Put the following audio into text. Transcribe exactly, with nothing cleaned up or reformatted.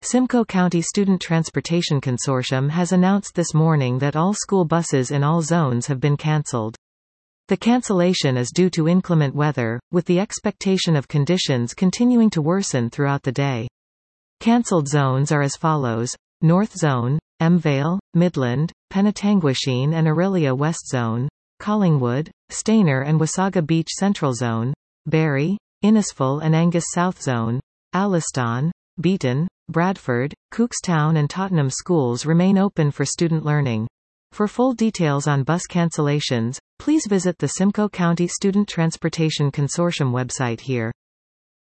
Simcoe County Student Transportation Consortium has announced this morning that all school buses in all zones have been cancelled. The cancellation is due to inclement weather, with the expectation of conditions continuing to worsen throughout the day. Cancelled zones are as follows: North Zone, M Vale, Midland, Penetanguishene and Aurelia West Zone, Collingwood, Stayner and Wasaga Beach Central Zone, Barrie, Innisfil and Angus South Zone, Alliston, Beaton, Bradford, Cookstown and Tottenham schools remain open for student learning. For full details on bus cancellations, please visit the Simcoe County Student Transportation Consortium website here.